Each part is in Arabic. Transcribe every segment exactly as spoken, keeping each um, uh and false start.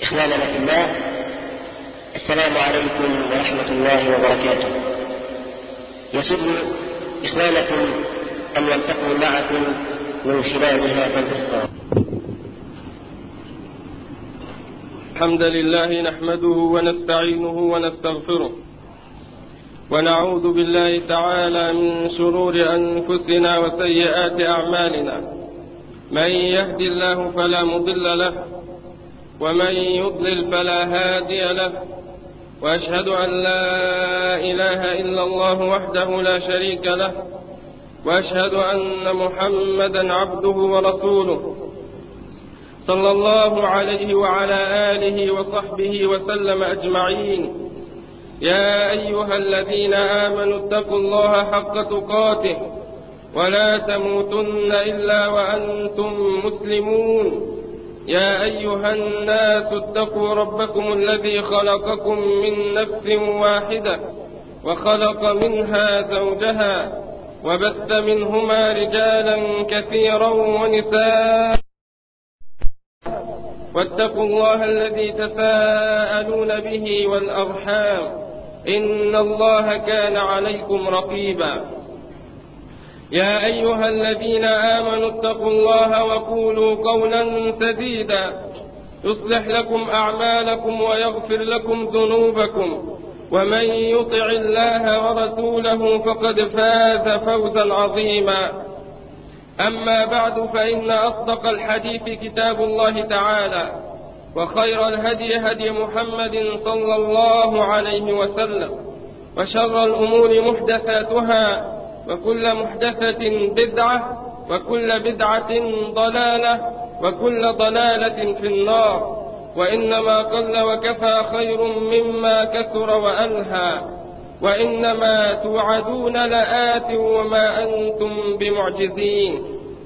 إخواننا في الله، السلام عليكم ورحمة الله وبركاته. يسر إخوانكم أن نلتقي معكم من خلال هذا الإصدار. الحمد لله نحمده ونستعينه ونستغفره، ونعوذ بالله تعالى من شرور أنفسنا وسيئات أعمالنا. من يهد الله فلا مضل له، ومن يضلل فلا هادي له، وأشهد أن لا إله إلا الله وحده لا شريك له، وأشهد أن محمدا عبده ورسوله صلى الله عليه وعلى آله وصحبه وسلم أجمعين. يا أيها الذين آمنوا اتقوا الله حق تقاته ولا تموتن إلا وأنتم مسلمون. يا أيها الناس اتقوا ربكم الذي خلقكم من نفس واحدة وخلق منها زوجها وبث منهما رجالا كثيرا ونساء، واتقوا الله الذي تساءلون به والأرحام إن الله كان عليكم رقيبا. يا أيها الذين آمنوا اتقوا الله وقولوا قولا سديدا يصلح لكم أعمالكم ويغفر لكم ذنوبكم، ومن يطع الله ورسوله فقد فاز فوزا عظيما. أما بعد، فإن أصدق الحديث كتاب الله تعالى، وخير الهدي هدي محمد صلى الله عليه وسلم، وشر الأمور محدثاتها، وكل محدثة بدعة، وكل بدعة ضلالة، وكل ضلالة في النار. وإنما قل وكفى خير مما كثر وألهى، وإنما توعدون لآت وما أنتم بمعجزين.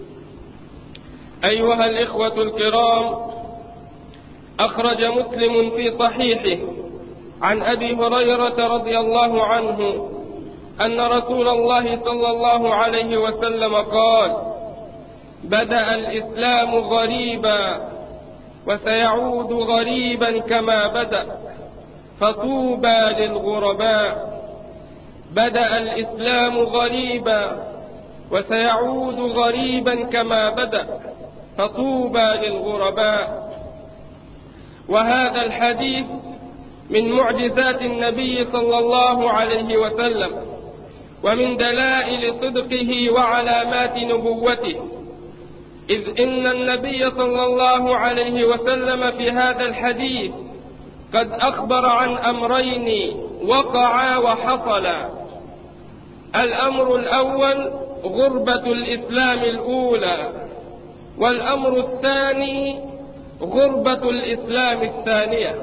أيها الإخوة الكرام، أخرج مسلم في صحيحه عن أبي هريرة رضي الله عنه أن رسول الله صلى الله عليه وسلم قال: بدأ الإسلام غريبا وسيعود غريبا كما بدأ، فطوبى للغرباء. بدأ الإسلام غريبا وسيعود غريبا كما بدأ، فطوبى للغرباء. وهذا الحديث من معجزات النبي صلى الله عليه وسلم، ومن دلائل صدقه وعلامات نبوته، إذ إن النبي صلى الله عليه وسلم في هذا الحديث قد أخبر عن أمرين وقعا وحصلا. الأمر الأول غربة الإسلام الأولى، والأمر الثاني غربة الإسلام الثانية.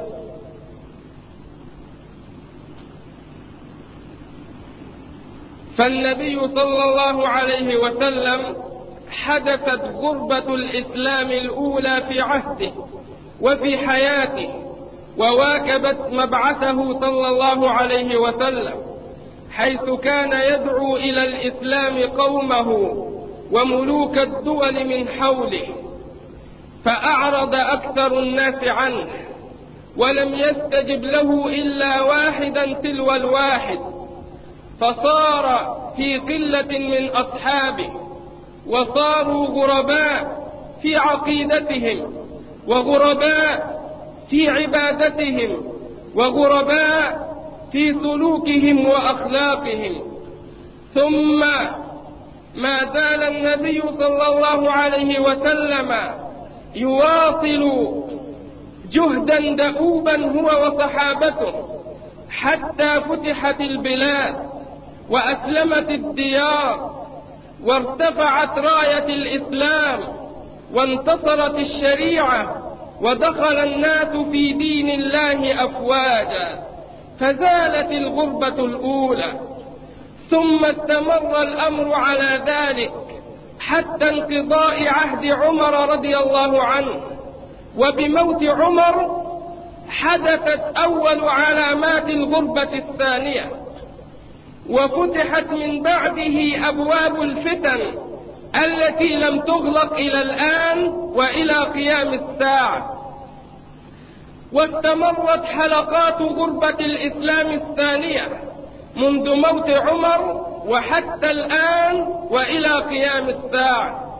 فالنبي صلى الله عليه وسلم حدثت غربة الإسلام الأولى في عهده وفي حياته، وواكبت مبعثه صلى الله عليه وسلم، حيث كان يدعو إلى الإسلام قومه وملوك الدول من حوله، فأعرض أكثر الناس عنه، ولم يستجب له إلا واحدا تلو الواحد، فصار في قلة من أصحابه، وصاروا غرباء في عقيدتهم، وغرباء في عبادتهم، وغرباء في سلوكهم وأخلاقهم. ثم ما زال النبي صلى الله عليه وسلم يواصل جهدا دؤوبا هو وصحابته حتى فتحت البلاد وأسلمت الديار وارتفعت راية الإسلام وانتصرت الشريعة ودخل الناس في دين الله أفواجا، فزالت الغربة الأولى. ثم استمر الأمر على ذلك حتى انقضاء عهد عمر رضي الله عنه، وبموت عمر حدثت أول علامات الغربة الثانية، وفتحت من بعده أبواب الفتن التي لم تغلق إلى الآن وإلى قيام الساعة. واستمرت حلقات غربة الإسلام الثانية منذ موت عمر وحتى الآن وإلى قيام الساعة.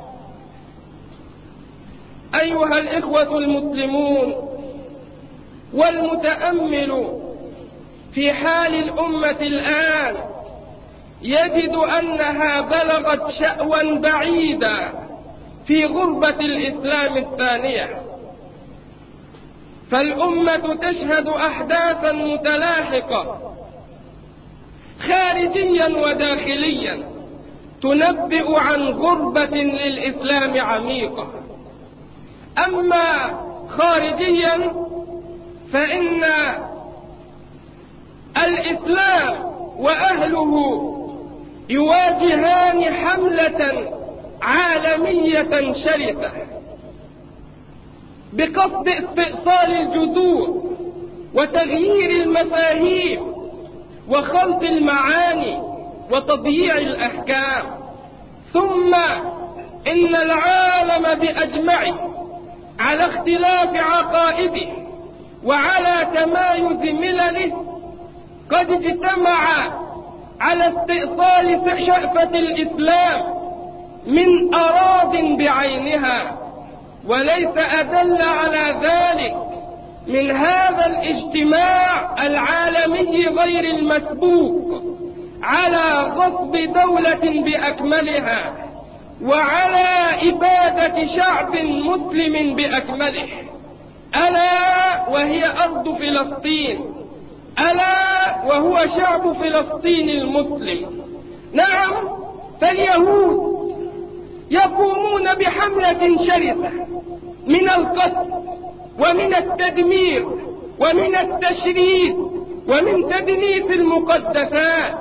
أيها الإخوة المسلمون، والمتأمل في حال الأمة الآن يجد أنها بلغت شأوا بعيدا في غربة الإسلام الثانية، فالأمة تشهد أحداثا متلاحقة خارجيا وداخليا تنبئ عن غربة للإسلام عميقة. أما خارجيا فإن الإسلام وأهله يواجهان حملة عالمية شرسة بقصد استئصال الجذور وتغيير المفاهيم وخلط المعاني وتضييع الأحكام. ثم إن العالم بأجمعه على اختلاف عقائده وعلى تمايز ملله قد اجتمع على استئصال شأفة الإسلام من أراضٍ بعينها، وليس أدل على ذلك من هذا الاجتماع العالمي غير المسبوق على غصب دولة بأكملها وعلى إبادة شعب مسلم بأكمله، ألا وهي أرض فلسطين، ألا وهو شعب فلسطين المسلم. نعم، فاليهود يقومون بحملة شرسة من القتل ومن التدمير ومن التشريد ومن تدنيس المقدسات،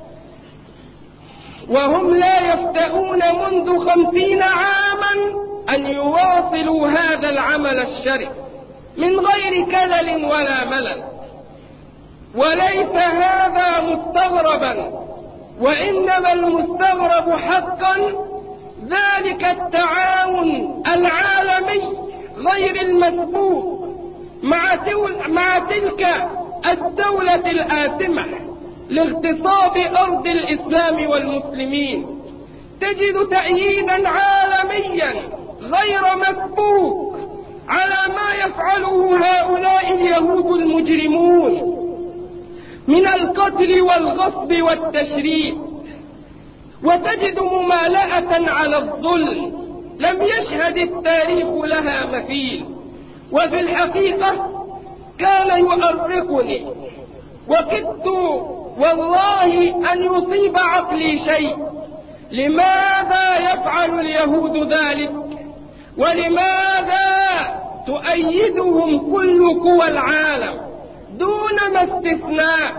وهم لا يفتؤون منذ خمسين عاما أن يواصلوا هذا العمل الشرس من غير كلل ولا ملل. وليس هذا مستغربا، وإنما المستغرب حقا ذلك التعاون العالمي غير المسبوق مع تلك الدولة الآثمة لاغتصاب أرض الإسلام والمسلمين. تجد تأييدا عالميا غير مسبوق على ما يفعله هؤلاء اليهود المجرمون من القتل والغصب والتشريد، وتجد ممالأة على الظلم لم يشهد التاريخ لها مثيل. وفي الحقيقة كان يؤرقني وكدت والله أن يصيب عقلي شيء، لماذا يفعل اليهود ذلك؟ ولماذا تؤيدهم كل قوى العالم دون ما استثناء؟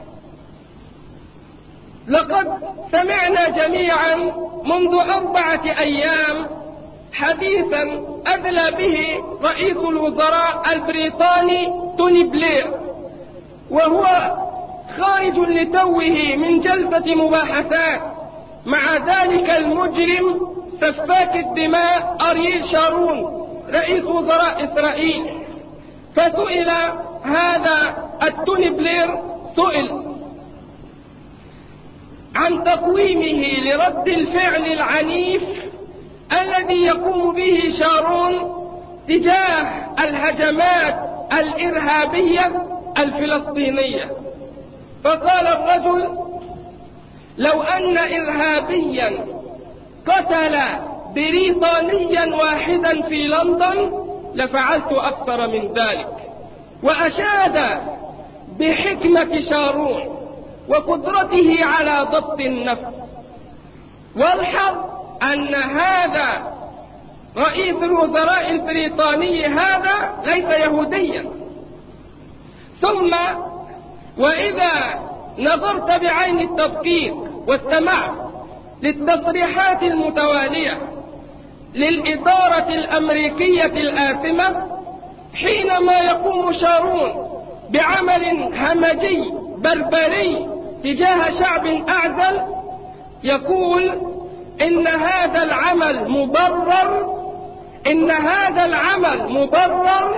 لقد سمعنا جميعا منذ أربعة أيام حديثا أدلى به رئيس الوزراء البريطاني توني بلير، وهو خارج لتوه من جلسة مباحثات مع ذلك المجرم سفاك الدماء أرييل شارون رئيس وزراء إسرائيل. فسئل هذا التوني بلير سئل عن تقويمه لرد الفعل العنيف الذي يقوم به شارون تجاه الهجمات الإرهابية الفلسطينية. فقال الرجل: لو أن إرهابيا قتل بريطانيا واحدا في لندن لفعلت أكثر من ذلك. وأشاد بحكمة شارون وقدرته على ضبط النفس. والحظ أن هذا رئيس الوزراء البريطاني هذا ليس يهوديا. ثم وإذا نظرت بعين التدقيق واستمعت للتصريحات المتوالية للإدارة الأمريكية الآثمة حينما يقوم شارون بعمل همجي بربري تجاه شعب أعزل، يقول إن هذا العمل مبرر إن هذا العمل مبرر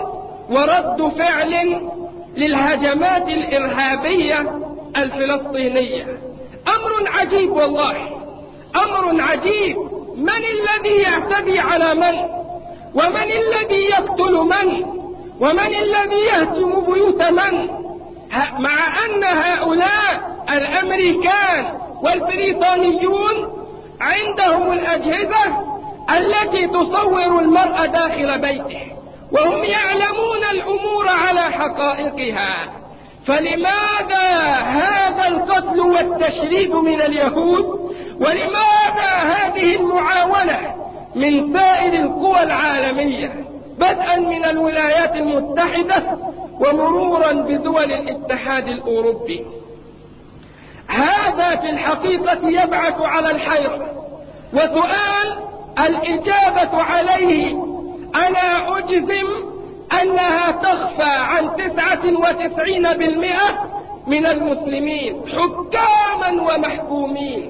ورد فعل للهجمات الإرهابية الفلسطينية. أمر عجيب والله، أمر عجيب. من الذي يعتدي على من؟ ومن الذي يقتل من؟ ومن الذي يهدم بيوت من؟ مع أن هؤلاء الأمريكان والبريطانيون عندهم الأجهزة التي تصور المرء داخل بيته، وهم يعلمون الأمور على حقائقها. فلماذا هذا القتل والتشريد من اليهود؟ ولماذا هذه المعاونة من سائر القوى العالمية، بدءا من الولايات المتحدة ومرورا بدول الاتحاد الأوروبي؟ هذا في الحقيقة يبعث على الحيرة، وسؤال الإجابة عليه أنا أجزم أنها تخفى عن تسعة وتسعين بالمئة من المسلمين حكاما ومحكومين.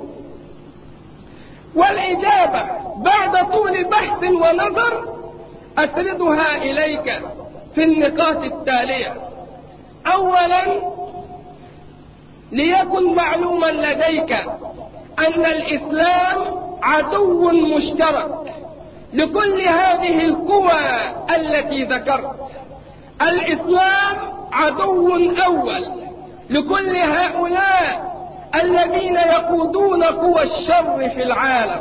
والإجابة بعد طول بحث ونظر أسردها إليك في النقاط التالية. أولا، ليكن معلوما لديك أن الإسلام عدو مشترك لكل هذه القوى التي ذكرت. الإسلام عدو أول لكل هؤلاء الذين يقودون قوى الشر في العالم.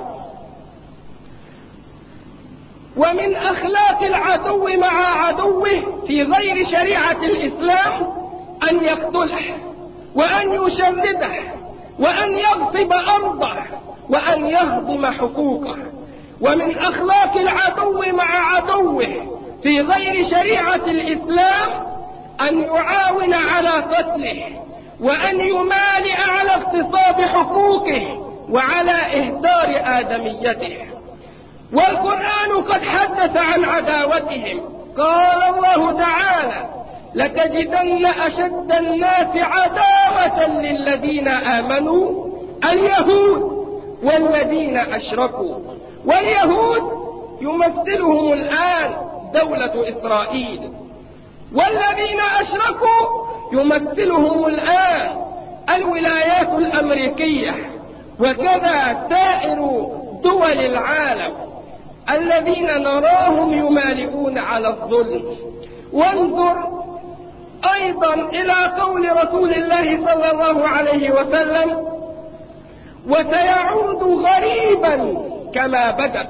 ومن أخلاق العدو مع عدوه في غير شريعة الإسلام أن يقتله وأن يشرده وأن يغصب أرضه وأن يهضم حقوقه. ومن أخلاق العدو مع عدوه في غير شريعة الإسلام أن يعاون على قتله وأن يمالئ على اغتصاب حقوقه وعلى إهدار آدميته. والقرآن قد حدث عن عداوتهم. قال الله تعالى: لتجدن أشد الناس عداوة للذين آمنوا اليهود والذين أشركوا. واليهود يمثلهم الآن دولة إسرائيل، والذين أشركوا يمثلهم الآن الولايات الأمريكية، وكذا سائر دول العالم الذين نراهم يمالئون على الظلم. وانظر أيضا إلى قول رسول الله صلى الله عليه وسلم: وسيعود غريبا كما بدأ.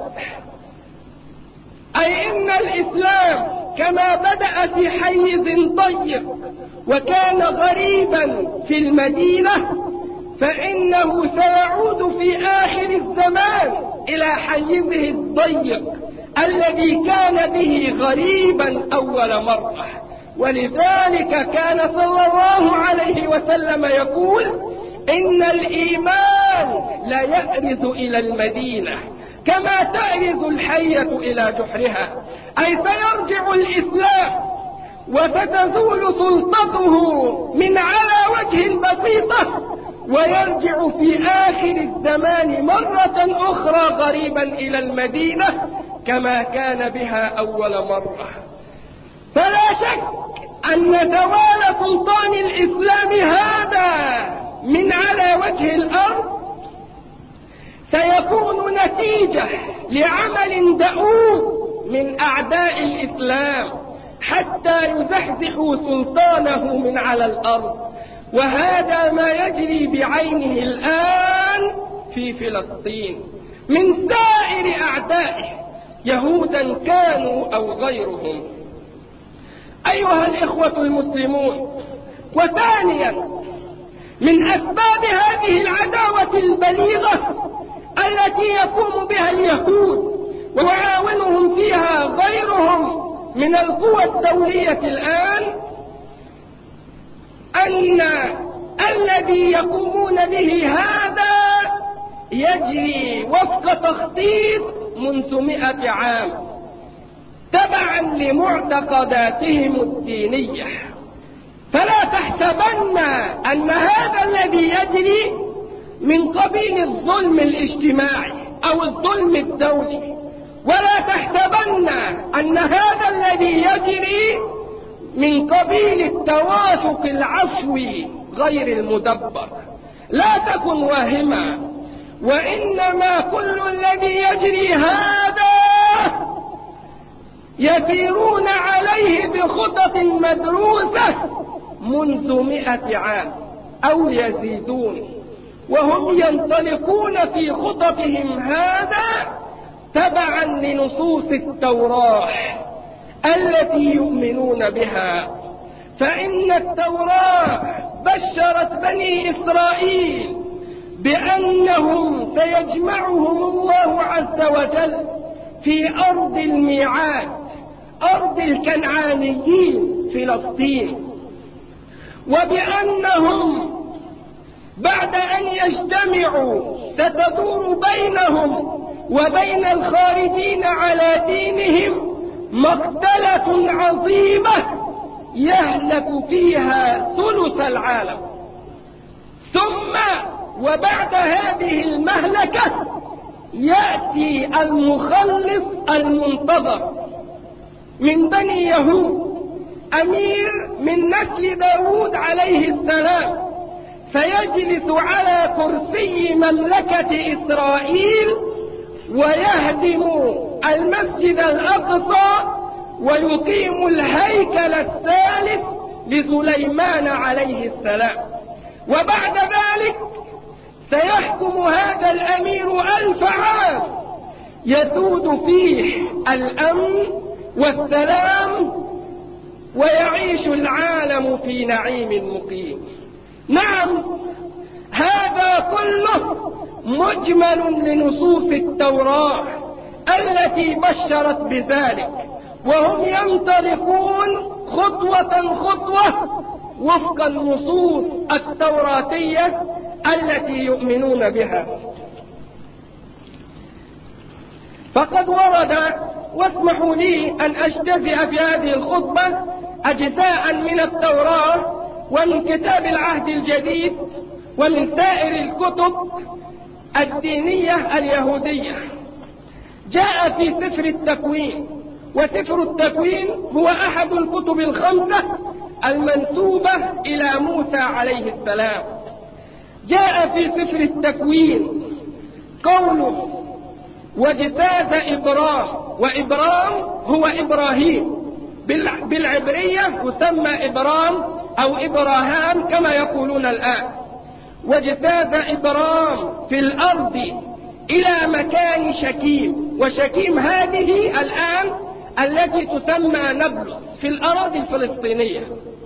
أي إن الإسلام كما بدأ في حيز ضيق وكان غريبا في المدينة، فإنه سيعود في آخر الزمان إلى حيزه الضيق الذي كان به غريبا أول مرة. ولذلك كان صلى الله عليه وسلم يقول: إن الإيمان لا يأرز إلى المدينة كما تأرز الحية إلى جحرها. أي سيرجع الإسلام وستزول سلطته من على وجه البسيطة، ويرجع في آخر الزمان مرة أخرى غريبا إلى المدينة كما كان بها أول مرة. فلا شك أن زوال سلطان الإسلام هذا من على وجه الأرض سيكون نتيجة لعمل دؤوب من أعداء الإسلام حتى يزحزحوا سلطانه من على الأرض. وهذا ما يجري بعينه الآن في فلسطين من سائر أعدائه، يهودا كانوا أو غيرهم. أيها الإخوة المسلمون، وثانيا من أسباب هذه العداوة البليغة التي يقوم بها اليهود ويعاونهم فيها غيرهم من القوى الدولية الآن، أن الذي يقومون به هذا يجري وفق تخطيط منذ مئة عام تبعا لمعتقداتهم الدينية. فلا تحسبن أن هذا الذي يجري من قبيل الظلم الاجتماعي أو الظلم الدولي، ولا تحسبن أن هذا الذي يجري من قبيل التوافق العفوي غير المدبر. لا تكن واهما، وإنما كل الذي يجري هذا يسيرون عليه بخطط مدروسة منذ مئة عام أو يزيدون، وهم ينطلقون في خططهم هذا تبعا لنصوص التوراة التي يؤمنون بها. فإن التوراة بشرت بني إسرائيل بأنهم سيجمعهم الله عز وجل في أرض الميعاد، أرض الكنعانيين فلسطين، وبأنهم بعد أن يجتمعوا ستدور بينهم وبين الخارجين على دينهم مقتلة عظيمة يهلك فيها ثلث العالم. ثم وبعد هذه المهلكة يأتي المخلص المنتظر من بني يهود، أمير من نسل داود عليه السلام، فيجلس على كرسي مملكة إسرائيل ويهدم المسجد الأقصى ويقيم الهيكل الثالث لسليمان عليه السلام. وبعد ذلك سيحكم هذا الأمير ألف عام يسود فيه الأمن والسلام ويعيش العالم في نعيم مقيم. نعم، هذا كله مجمل لنصوص التوراة التي بشرت بذلك، وهم ينطلقون خطوة خطوة وفق النصوص التوراتية التي يؤمنون بها. فقد ورد، واسمحوا لي أن أجتزئ في هذه الخطبة أجزاء من التوراة ومن كتاب العهد الجديد ومن سائر الكتب الدينية اليهودية. جاء في سفر التكوين، وسفر التكوين هو أحد الكتب الخمسة المنسوبة إلى موسى عليه السلام. جاء في سفر التكوين قوله واجتاز إبرام، وإبرام هو إبراهيم، بالعبرية يسمى إبرام أو إبراهام كما يقولون الآن. واجتاز إبرام في الأرض إلى مكان شكيم، وشكيم هذه الآن التي تسمى نابلس في الأراضي الفلسطينية.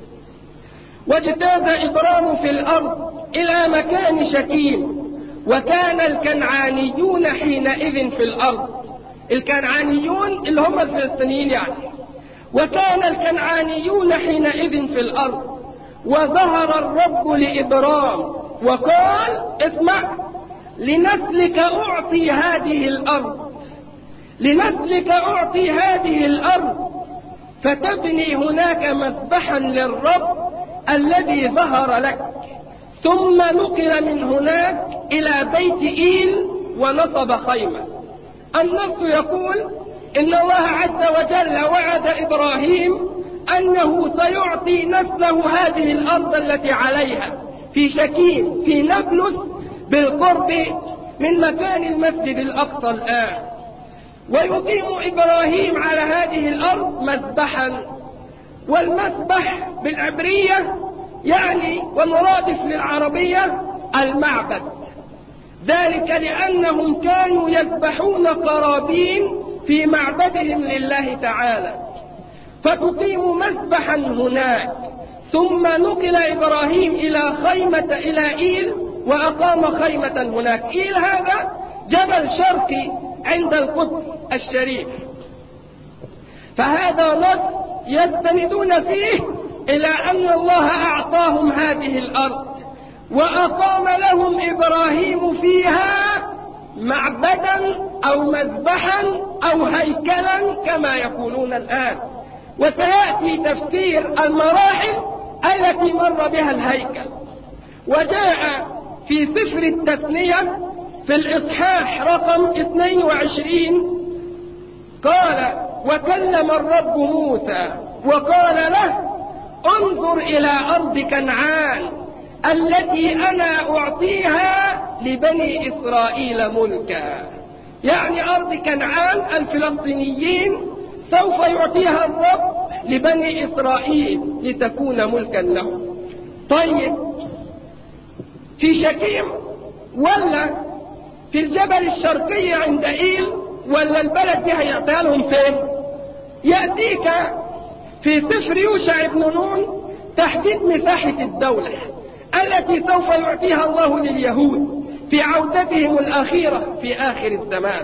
واجتاز إبرام في الأرض إلى مكان شكيم، وكان الكنعانيون حينئذ في الأرض، الكنعانيون اللي هم الفلسطينيين يعني، وكان الكنعانيون حينئذ في الأرض. وظهر الرب لإبرام وقال اسمع، لنسلك أعطي هذه الأرض، لنسلك أعطي هذه الأرض، فتبني هناك مذبحا للرب الذي ظهر لك. ثم نقل من هناك إلى بيت إيل ونصب خيمة. النص يقول إن الله عز وجل وعد إبراهيم أنه سيعطي نسله هذه الأرض التي عليها في شكيم في نابلس بالقرب من مكان المسجد الأقصى الآن، ويقيم إبراهيم على هذه الأرض مذبحا. والمذبح بالعبرية يعني ومرادف للعربية المعبد، ذلك لأنهم كانوا يذبحون قرابين في معبدهم لله تعالى، فتقيم مذبحا هناك. ثم نقل إبراهيم إلى خيمة إلى إيل وأقام خيمة هناك. إيل هذا جبل شرقي عند القدس الشريف. فهذا نص يستندون فيه إلى أن الله أعطاهم هذه الأرض، وأقام لهم إبراهيم فيها معبدا أو مذبحا أو هيكلا كما يقولون الآن. وسيأتي تفسير المراحل التي مر بها الهيكل. وجاء في سفر التثنية في الإصحاح رقم اثنين وعشرين قال وكلم الرب موسى وقال له انظر إلى أرض كنعان التي أنا أعطيها لبني إسرائيل ملكا. يعني أرض كنعان الفلسطينيين سوف يعطيها الرب لبني إسرائيل لتكون ملكا لهم. طيب في شكيم ولا في الجبل الشرقي عند إيل ولا البلد دي هيعطيها لهم فين؟ يأتيك في سفر يوشع بن نون تحديد مساحة الدولة التي سوف يعطيها الله لليهود في عودتهم الأخيرة في آخر الزمان.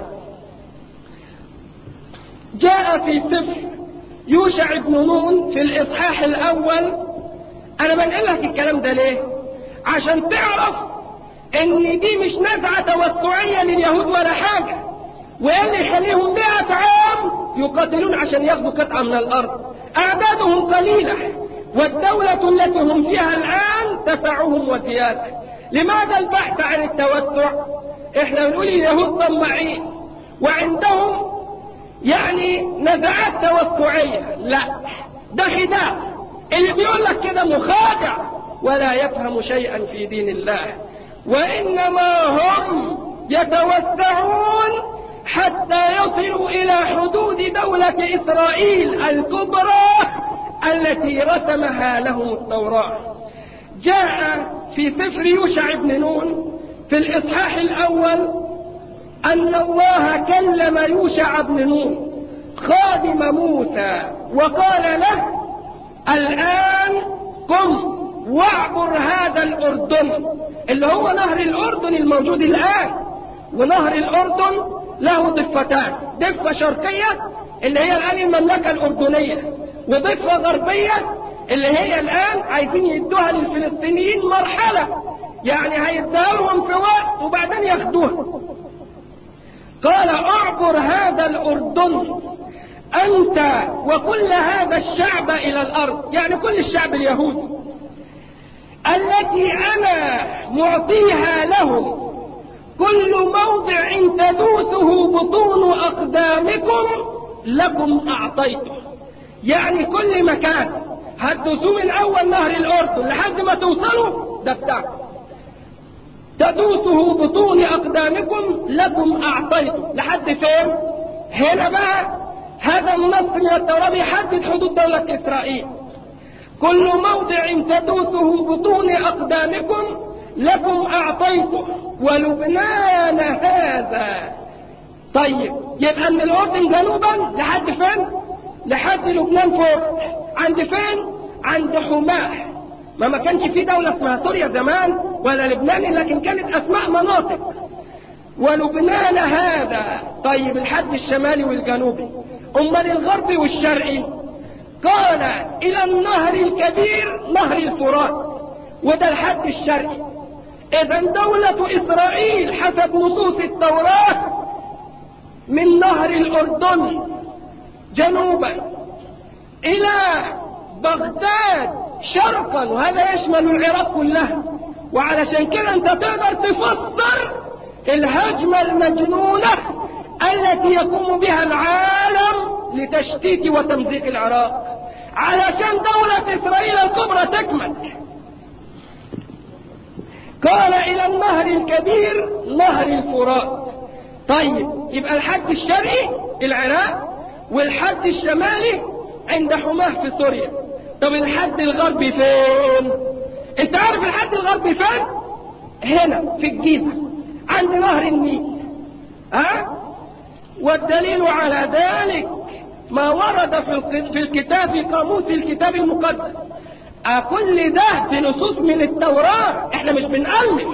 جاء في سفر يوشع بن نون في الإصحاح الأول. أنا بنقل لك الكلام ده ليه؟ عشان تعرف إن دي مش نزعة توسعية لليهود ولا حاجة، وإيه اللي يخليهم مئة عام يقاتلون عشان ياخدوا قطعة من الأرض. أعدادهم قليلة والدولة التي هم فيها الآن تسعهم وزيادة. لماذا البحث عن التوسع؟ إحنا بنقول اليهود طماعين وعندهم يعني نزعات توسعية. لا، ده خداع. اللي بيقول لك كده مخادع ولا يفهم شيئا في دين الله، وإنما هم يتوسعون حتى يصلوا إلى حدود دولة إسرائيل الكبرى التي رسمها لهم التوراة. جاء في سفر يوشع بن نون في الإصحاح الأول أن الله كلم يوشع بن نون خادم موسى وقال له: الآن قم واعبر هذا الأردن، اللي هو نهر الأردن الموجود الآن. ونهر الأردن له ضفتان، ضفة شرقية اللي هي الآن المملكة الأردنية، وضفة غربية اللي هي الآن عايزين يدوها للفلسطينيين مرحلة، يعني هيدوها لهم في وقت وبعدين ياخدوها. قال: اعبر هذا الأردن أنت وكل هذا الشعب إلى الأرض، يعني كل الشعب اليهودي التي أنا معطيها لهم، كل موضع تدوسه بطون أقدامكم لكم أعطيته. يعني كل مكان هتدوسوه من أول نهر الأردن لحد ما توصلوا ده بتاعكم، تدوسه بطون أقدامكم لكم أعطيته. لحد فين؟ هنا بقى هذا النص من التوراة يحدد حدود دولة إسرائيل. كل موضع تدوسه بطون أقدامكم لكم أعطيته ولبنان هذا. طيب يبقى من الأردن جنوبا لحد فين؟ لحد لبنان فوق. عند فين؟ عند حماه. ما ما كانش في دولة اسمها سوريا زمان ولا لبنان، لكن كانت أسماء مناطق. ولبنان هذا. طيب الحد الشمالي والجنوبي، أمال الغربي والشرقي؟ قال: إلى النهر الكبير نهر الفرات، وده الحد الشرقي. إذا دولة إسرائيل حسب نصوص التوراة من نهر الأردن جنوبا إلى بغداد شرقا، وهذا يشمل العراق كلها. وعلشان كده أنت تقدر تفسر الهجمة المجنونة التي يقوم بها العالم لتشتيت وتمزيق العراق علشان دولة إسرائيل الكبرى تكمل. قال: إلى النهر الكبير نهر الفرات. طيب يبقى الحد الشرقي العراق، والحد الشمالي عند حماه في سوريا. طب الحد الغربي فين؟ انت عارف الحد الغربي فين؟ هنا في الجيزة عند نهر النيل. ها؟ والدليل على ذلك ما ورد في الكتاب، في قاموس الكتاب المقدس. كل ده في نصوص من التوراة، احنا مش بنألف.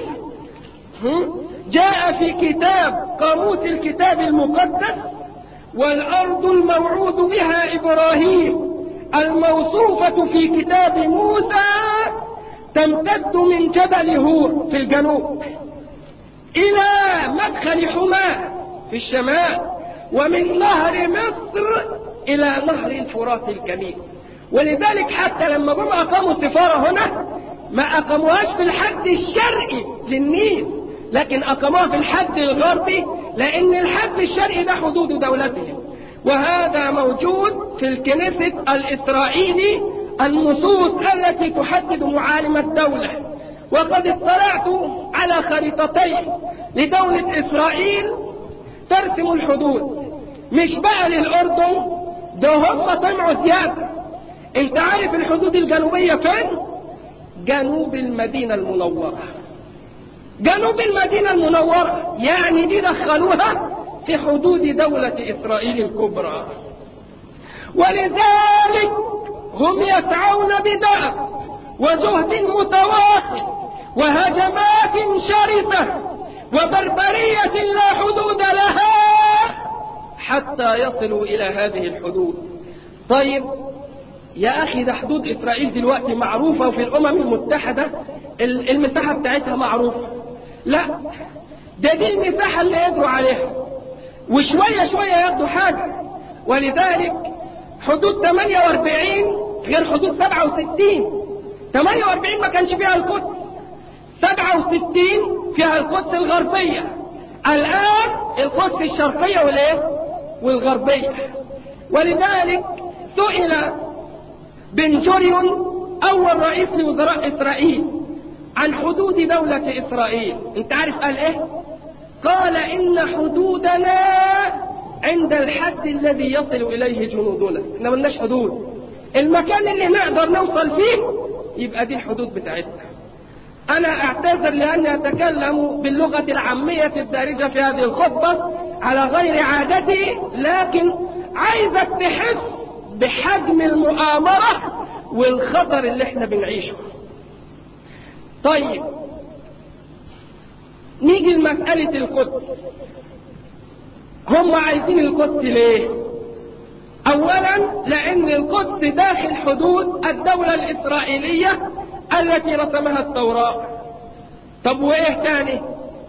جاء في كتاب قاموس الكتاب المقدس: والأرض الموعود بها إبراهيم الموصوفة في كتاب موسى تمتد من جبل هور في الجنوب إلى مدخل حماه في الشمال، ومن نهر مصر إلى نهر الفرات الكبير. ولذلك حتى لما جم أقاموا السفارة هنا ما أقاموهاش في الحد الشرقي للنيل، لكن أقاموها في الحد الغربي، لأن الحد الشرقي ده حدود دولتهم. وهذا موجود في الكنيسة الإسرائيلي النصوص التي تحدد معالم الدولة. وقد اطلعت على خريطتين لدولة إسرائيل ترسم الحدود، مش بقى للأردن، ده هم طمعوا زيادة. انت عارف الحدود الجنوبية فين؟ جنوب المدينة المنورة. جنوب المدينة المنورة يعني دي دخلوها في حدود دولة إسرائيل الكبرى. ولذلك هم يسعون بدأب وجهد متواصل وهجمات شرسة وبربرية لا حدود لها حتى يصلوا إلى هذه الحدود. طيب يا أخي، ده حدود إسرائيل دلوقتي معروفة، وفي الأمم المتحدة المساحة بتاعتها معروفة. لا، ده دي المساحة اللي يقدروا عليها، وشوية شوية ياخدوا حاجة. ولذلك حدود ثمانية وأربعين غير حدود سبعة وستين. ثمانية وأربعين ما كانش فيها القدس، سبعة وستين فيها القدس الغربية، الآن القدس الشرقية والإيه؟ والغربية. ولذلك سئل بن جوريون أول رئيس لوزراء إسرائيل عن حدود دولة إسرائيل. انت عارف قال إيه؟ قال إن حدودنا عند الحد الذي يصل إليه جنودنا. احنا ملناش حدود، المكان اللي نقدر نوصل فيه يبقى دي الحدود بتاعتنا. أنا أعتذر لأني أتكلم باللغة العامية الدارجة في هذه الخطبة على غير عادتي، لكن عايزك تحس بحجم المؤامرة والخطر اللي احنا بنعيشه. طيب نيجي لمسألة القدس. هم عايزين القدس ليه؟ أولا لأن القدس داخل حدود الدولة الإسرائيلية التي رسمها التوراة. طب وإيه تاني؟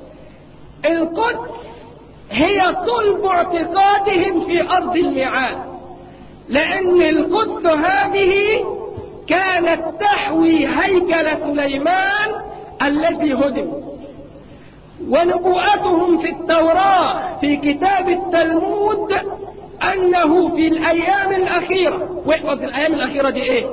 القدس هي صلب اعتقادهم في أرض الميعاد، لأن القدس هذه كانت تحوي هيكل سليمان الذي هدم. ونبوءتهم في التوراة في كتاب التلمود أنه في الأيام الأخيرة، واحفظ الأيام الأخيرة دي إيه؟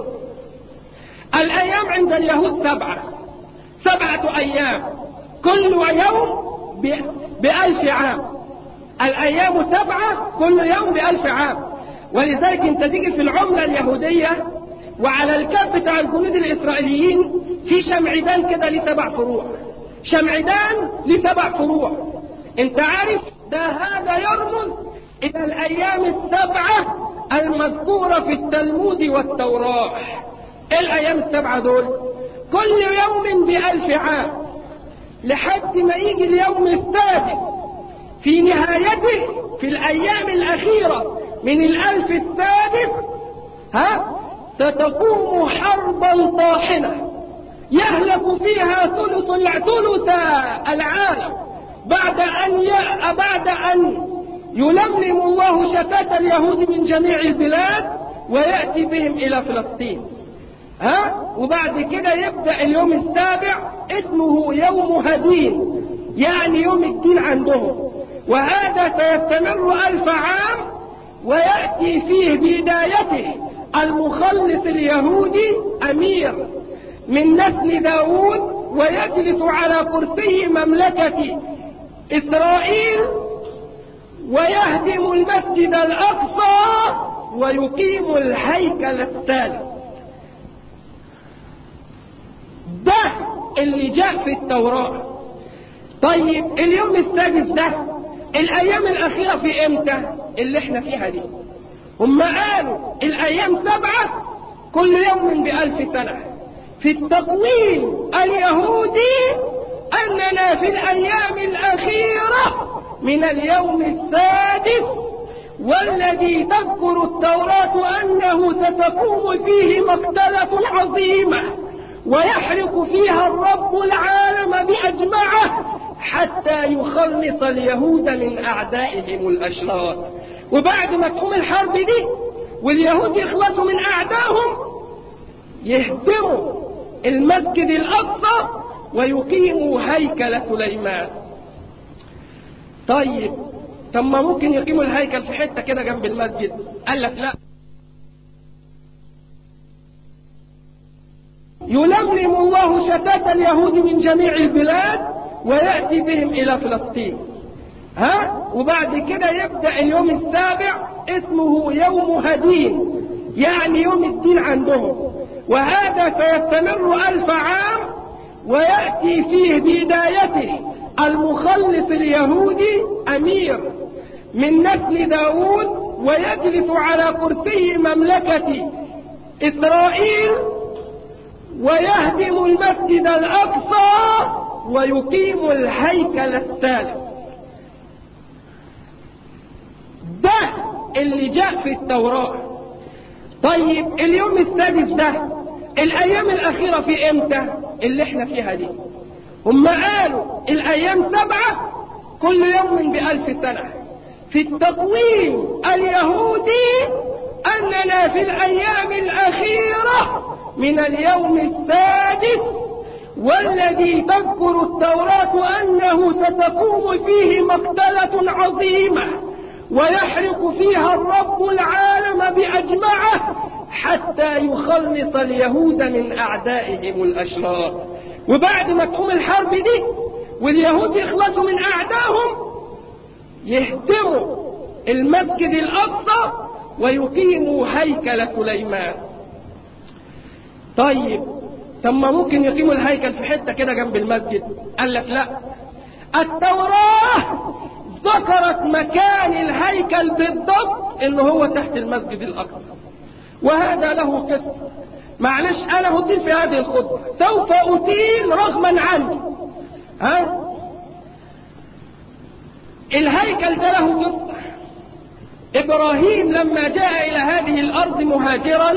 الأيام عند اليهود سبعة سبعة أيام، كل يوم بألف عام. الأيام سبعة، كل يوم بألف عام. ولذلك انت تيجي في العملة اليهودية وعلى الكاب بتاع الجنود الإسرائيليين في شمعدان كده لسبع فروع، شمعدان لسبع فروع. انت عارف ده هذا يرمز إلى الأيام السبعة المذكورة في التلمود والتوراة. ايه الأيام السبعة دول؟ كل يوم بألف عام، لحد ما يجي اليوم السادس في نهايته في الأيام الأخيرة من الألف السادس ها ستقوم حربا طاحنة يهلك فيها ثلث ثلث العالم بعد أن ي... بعد أن يلملم الله شتات اليهود من جميع البلاد ويأتي بهم إلى فلسطين. ها وبعد كده يبدأ اليوم السابع اسمه يوم هدين، يعني يوم الدين عندهم، وهذا سيستمر ألف عام، ويأتي فيه بدايته المخلص اليهودي أمير من نسل داود، ويجلس على كرسي مملكة إسرائيل ويهدم المسجد الأقصى ويقيم الهيكل الثالث. ده اللي جاء في التوراة. طيب اليوم السادس ده الأيام الأخيرة في إمتى؟ اللي احنا فيها دي. هم قالوا الأيام سبعة كل يوم بألف سنة. في التقويم اليهودي أننا في الأيام الأخيرة من اليوم السادس، والذي تذكر التوراة أنه ستقوم فيه مقتلة عظيمة ويحرق فيها الرب العالم بأجمعه حتى يخلص اليهود من أعدائهم الأشرار. وبعد ما تقوم الحرب دي واليهود يخلصوا من أعدائهم يهدموا المسجد الأقصى ويقيموا هيكل سليمان. طيب طب ما ممكن يقيموا الهيكل في حتة كده جنب المسجد؟ قال لك لا، يلملم الله شتات اليهود من جميع البلاد ويأتي بهم إلى فلسطين. ها وبعد كده يبدأ اليوم السابع اسمه يوم هدين، يعني يوم الدين عندهم، وهذا سيستمر ألف عام، ويأتي فيه بدايته المخلص اليهودي أمير من نسل داود، ويجلس على كرسي مملكة إسرائيل، ويهدم المسجد الأقصى ويقيم الهيكل الثالث. ده اللي جاء في التوراة. طيب اليوم السادس ده الأيام الأخيرة في إمتى؟ اللي احنا فيها دي. هم قالوا الأيام سبعة كل يوم بألف سنة. في التقويم اليهودي أننا في الأيام الأخيرة من اليوم السادس، والذي تذكر التوراة أنه ستقوم فيه مقتلة عظيمة ويحرق فيها الرب العالم بأجمعه حتى يخلص اليهود من أعدائهم الأشرار. وبعد ما تقوم الحرب دي واليهود يخلصوا من أعدائهم، يهدموا المسجد الأقصى ويقيموا هيكل سليمان. طيب طب ما ممكن يقيموا الهيكل في حتة كده جنب المسجد؟ قال لك لا، التوراة ذكرت مكان الهيكل بالضبط إنه هو تحت المسجد الأقصى، وهذا له قصة. معلش أنا هطيل في هذه الخطبة، سوف أطيل رغما عني. ها الهيكل ده له قصة. إبراهيم لما جاء إلى هذه الأرض مهاجرا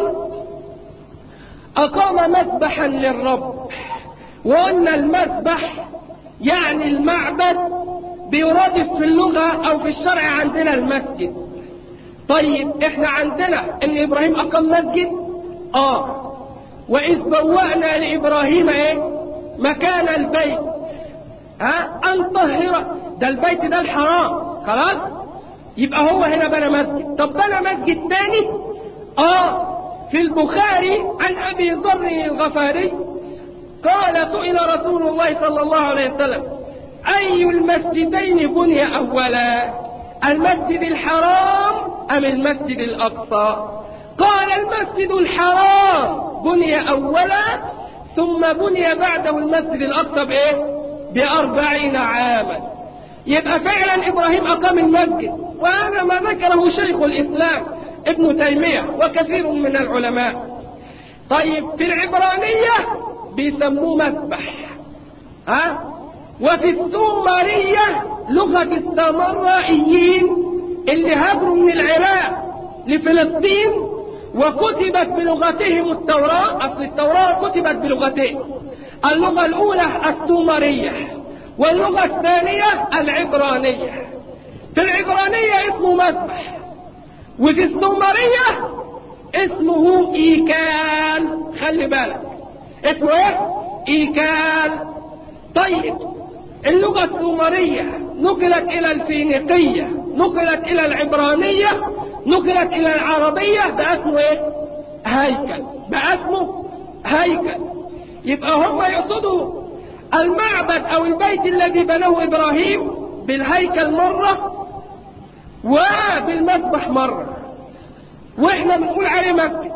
أقام مذبحا للرب، وأن المذبح يعني المعبد بيرادف في اللغة أو في الشرع عندنا المسجد. طيب احنا عندنا ان ابراهيم اقام مسجد، اه واذ بوأنا لابراهيم ايه مكان البيت ها ان طهر، ده البيت ده الحرام خلاص، يبقى هو هنا بنى مسجد. طب بنى مسجد تاني اه في البخاري عن ابي ذر الغفاري قال سئل رسول الله صلى الله عليه وسلم اي المسجدين بني اولا، المسجد الحرام أم المسجد الأقصى؟ قال المسجد الحرام بني أولا، ثم بني بعده المسجد الأقصى بإيه؟ بأربعين عاما. يبقى فعلا إبراهيم أقام المسجد، وهذا ما ذكره شيخ الإسلام ابن تيمية وكثير من العلماء. طيب في العبرانية بيسموه مسبح، ها؟ وفي السومرية لغة السامرائيين اللي هاجروا من العراق لفلسطين وكتبت بلغتهم التوراة. أصل التوراة كتبت بلغتين، اللغة الأولى السومرية واللغة الثانية العبرانية. في العبرانية اسمه مذبح، وفي السومرية اسمه إيكال. خلي بالك اسمه ايه؟ إيكال. طيب اللغة السومرية نقلت إلى الفينيقية، نقلت إلى العبرانية، نقلت إلى العربية، بقى اسمه إيه؟ هيكل. بقى اسمه هيكل. يبقى هم يقصدوا المعبد أو البيت الذي بناه إبراهيم بالهيكل مرة وبالمذبح مرة، وإحنا بنقول عليه مسجد.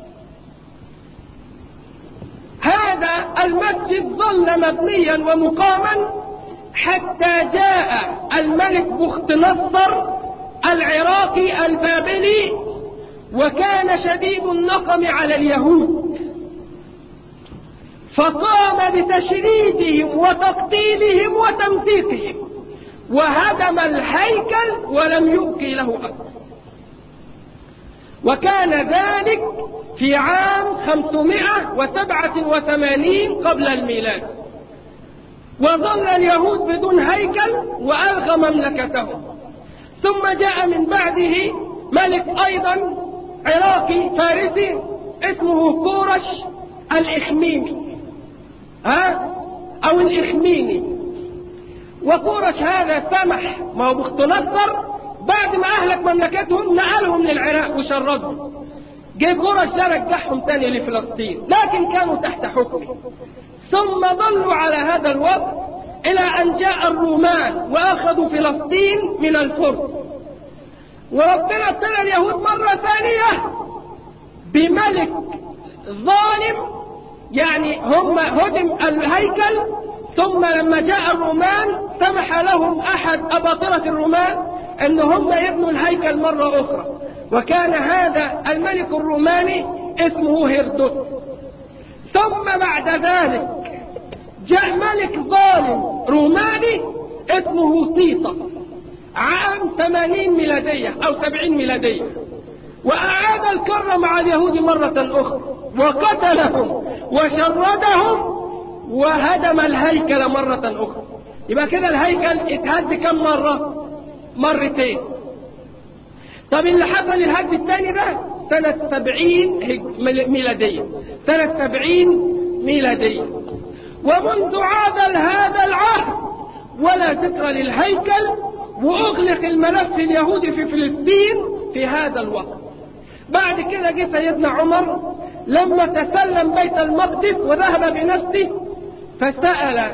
هذا المسجد ظل مبنيا ومقاما حتى جاء الملك بخت نصر العراقي البابلي، وكان شديد النقم على اليهود، فقام بتشريدهم وتقتيلهم وتمزيقهم، وهدم الهيكل ولم يبق له أثر. وكان ذلك في عام خمسمائة وسبعة وثمانين قبل الميلاد. وظل اليهود بدون هيكل وألغى مملكتهم. ثم جاء من بعده ملك أيضا عراقي فارسي اسمه كورش الإخميمي، ها أو الإخميني. وكورش هذا سمح، ما هو بخت نصر بعد ما أهلك مملكتهم نقلهم للعراق وشردهم، جه قرش رجعهم تاني لفلسطين، لكن كانوا تحت حكمه. ثم ظلوا على هذا الوضع إلى أن جاء الرومان وأخذوا فلسطين من الفرس. وربنا ابتلى اليهود مرة ثانية بملك ظالم، يعني هم هدم الهيكل، ثم لما جاء الرومان سمح لهم أحد أباطرة الرومان أن هم يبنوا الهيكل مرة أخرى، وكان هذا الملك الروماني اسمه هيرودوت. ثم بعد ذلك جاء ملك ظالم روماني اسمه تيطا عام ثمانين ميلادية أو سبعين ميلادية، وأعاد الكرة مع اليهود مرة أخرى وقتلهم وشردهم وهدم الهيكل مرة أخرى. يبقى كده الهيكل اتهد كم مرة؟ مرتين. طب اللي حصل الهد الثاني ده سنة سبعين ميلادية، سنة سبعين ميلادية. ومنذ عاد هذا العهد ولا ذكر للهيكل، وأغلق الملف اليهودي في فلسطين في هذا الوقت. بعد كده جه سيدنا عمر لما تسلم بيت المقدس وذهب بنفسه، فسأل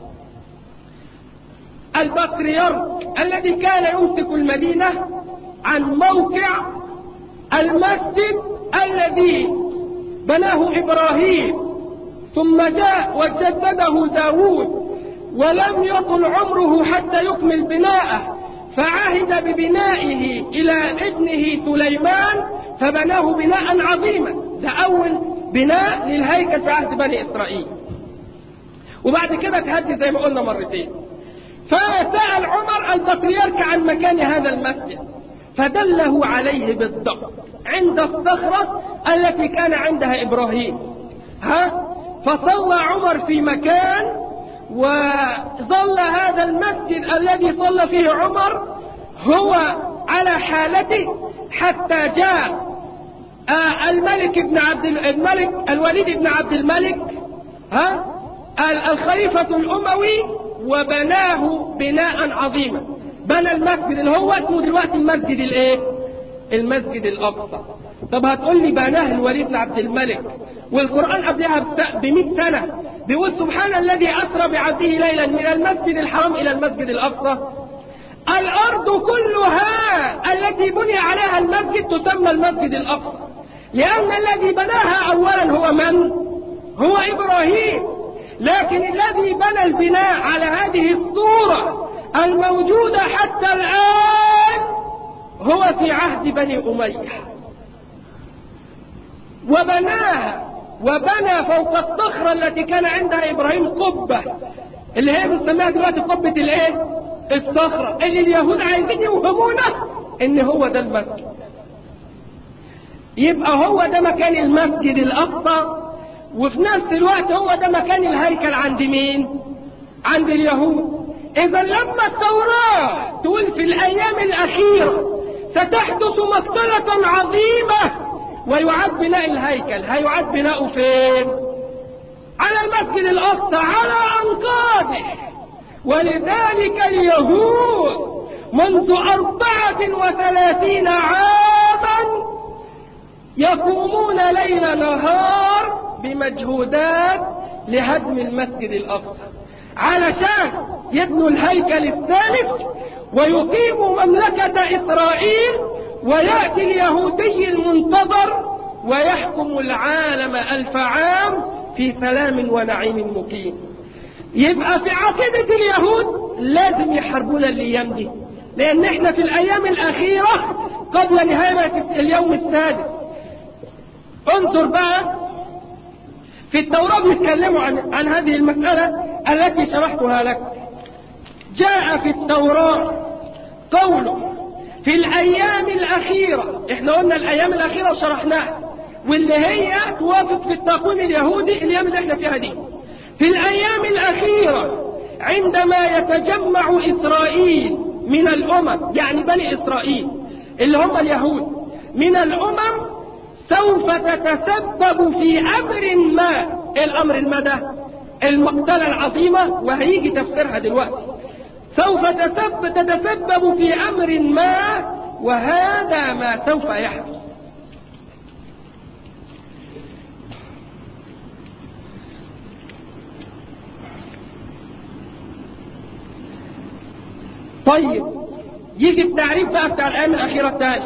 البطريرك الذي كان يمسك المدينة عن موقع المسجد الذي بناه إبراهيم ثم جاء وجدده داود، ولم يطل عمره حتى يكمل بناءه، فعهد ببنائه إلى ابنه سليمان فبناه بناء عظيما. ده أول بناء للهيكل في عهد بني إسرائيل، وبعد كده تهدي زي ما قلنا مرتين. فسأل عمر البطريرك عن مكان هذا المسجد، فدله عليه بالضبط عند الصخرة التي كان عندها إبراهيم. ها فصلى عمر في مكان، وظل هذا المسجد الذي صلى فيه عمر هو على حالته حتى جاء آه الملك ابن عبد الملك الوليد ابن عبد الملك ها الخليفة الأموي وبناه بناء عظيما. بنى المسجد اللي هو اسمه دلوقتي المسجد الايه؟ المسجد الأقصى. طب هتقول لي بناه الوليد بن عبد الملك والقرآن قبلها بمئة سنة بيقول سبحان الذي أسرى بعبده ليلا من المسجد الحرام إلى المسجد الأقصى. الأرض كلها التي بني عليها المسجد تسمى المسجد الأقصى، لأن الذي بناها أولا هو من؟ هو إبراهيم. لكن الذي بنى البناء على هذه الصورة الموجودة حتى الآن هو في عهد بني أمية، وبناها وبنى فوق الصخرة التي كان عندها إبراهيم قبة اللي هي بنسميها دلوقتي قبة الايه؟ الصخرة، اللي اليهود عايزين يوهمونا ان هو ده المسجد. يبقى هو ده مكان المسجد الأقصى، وفي نفس الوقت هو ده مكان الهيكل عند مين؟ عند اليهود. إذا لما التوراة تقول في الأيام الأخيرة ستحدث مقتلة عظيمة ويعاد بناء الهيكل، هيعاد بناؤه فين؟ على المسجد الأقصى، على أنقاضه. ولذلك اليهود منذ أربعة وثلاثين عاما يقومون ليل نهار بمجهودات لهدم المسجد الأقصى علشان يبنوا الهيكل الثالث ويقيموا مملكة إسرائيل، ويأتي اليهودي المنتظر ويحكم العالم ألف عام في سلام ونعيم مقيم. يبقى في عقيدة اليهود لازم يحاربونا الأيام دي، لأن احنا في الأيام الأخيرة قبل نهاية اليوم السادس. انظر بقى في التوراة بيتكلموا عن, عن هذه المسألة التي شرحتها لك. جاء في التوراة قوله في الأيام الأخيرة، احنا قلنا الأيام الأخيرة وشرحناها، واللي هي توافق في التقويم اليهودي الأيام اللي احنا فيها دي. في الأيام الأخيرة عندما يتجمع إسرائيل من الأمم، يعني بني إسرائيل اللي هم اليهود من الأمم، سوف تتسبب في أمر ما. الأمر ما ده المقتلة العظيمة، وهيجي تفسيرها دلوقتي. سوف تتسبب في أمر ما، وهذا ما سوف يحدث. طيب يجي التعريف بقى بتاع الآية الأخيرة الثاني.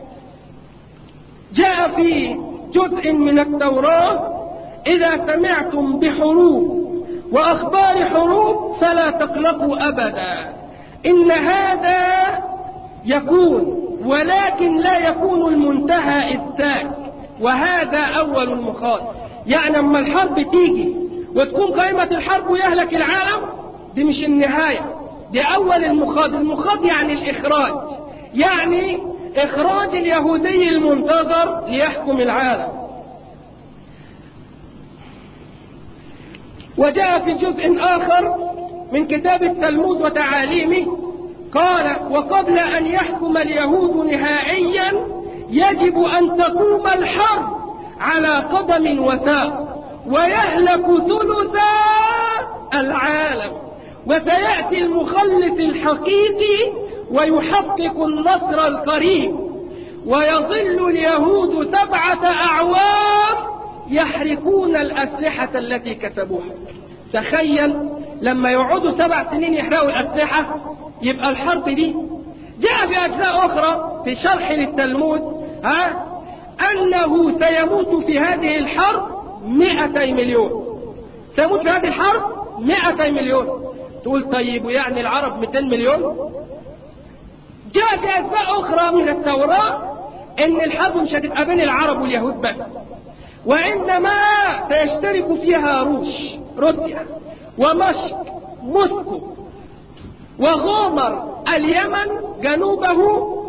جاء في جزء من التوراة: إذا سمعتم بحروب وأخبار حروب فلا تقلقوا أبدا، إن هذا يكون ولكن لا يكون المنتهى إذ ذاك، وهذا أول المخاض. يعني لما الحرب تيجي وتكون قائمة الحرب ويهلك العالم، دي مش النهاية، دي أول المخاض. المخاض يعني الإخراج، يعني إخراج اليهودي المنتظر ليحكم العالم. وجاء في جزء آخر من كتاب التلمود وتعاليمه قال: وقبل أن يحكم اليهود نهائيا يجب أن تقوم الحرب على قدم وثاق ويهلك ثلثا العالم، وسيأتي المخلص الحقيقي ويحقق النصر القريب، ويظل اليهود سبعة أعوام يحرقون الأسلحة التي كسبوها. تخيل لما يقعدوا سبع سنين يحرقوا الأسلحة، يبقى الحرب دي. جاء في أجزاء أخرى في شرح للتلمود ها أنه سيموت في هذه الحرب مئتي مليون. سيموت في هذه الحرب مئتي مليون. تقول طيب ويعني العرب مئتين مليون؟ جاء في أجزاء أخرى من التوراة إن الحرب مش هتبقى بين العرب واليهود بس، وعندما سيشترك فيها روش روسيا ومشق موسكو وغومر اليمن جنوبه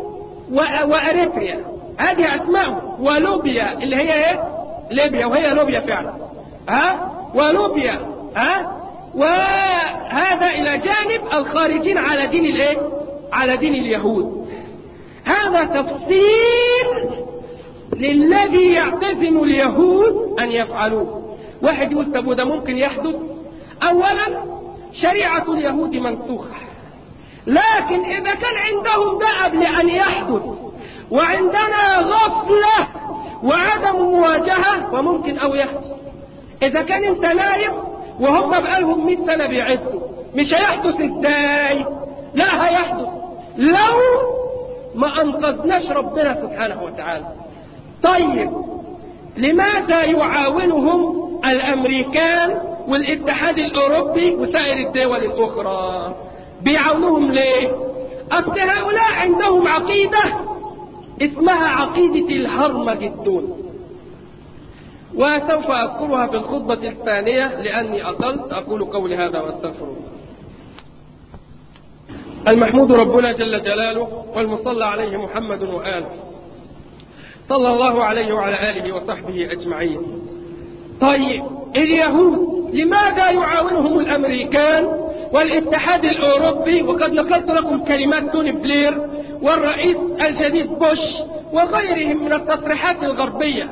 وأريتريا، هذه أسماء، ولوبيا اللي هي ايه؟ ليبيا، وهي لوبيا فعلا، ها ولوبيا، ها وهذا إلى جانب الخارجين على دين الايه؟ على دين اليهود. هذا تفصيل للذي يعتزم اليهود أن يفعلوه. واحد يقول طب وده ممكن يحدث؟ أولا شريعة اليهود منسوخة، لكن إذا كان عندهم ده قبل أن يحدث وعندنا غفلة وعدم مواجهة وممكن أو يحدث. إذا كان أنت نايم وهم بقالهم مئة سنة بيعدوا، مش هيحدث إزاي؟ لا هيحدث لو ما أنقذناش ربنا سبحانه وتعالى. طيب لماذا يعاونهم الأمريكان والاتحاد الأوروبي وسائر الدول الأخرى؟ بيعاونوهم ليه؟ أصل هؤلاء عندهم عقيدة اسمها عقيدة الهرمجدون، وسوف أذكرها في الخطبة الثانية لأني أطلت. أقول قولي هذا وأستغفر الله. المحمود ربنا جل جلاله، والمصلى عليه محمد وآله، صلى الله عليه وعلى آله وصحبه أجمعين. طيب اليهود لماذا يعاونهم الأمريكان والاتحاد الأوروبي؟ وقد نقلت لكم كلمات توني بلير والرئيس الجديد بوش وغيرهم من التصريحات الغربية.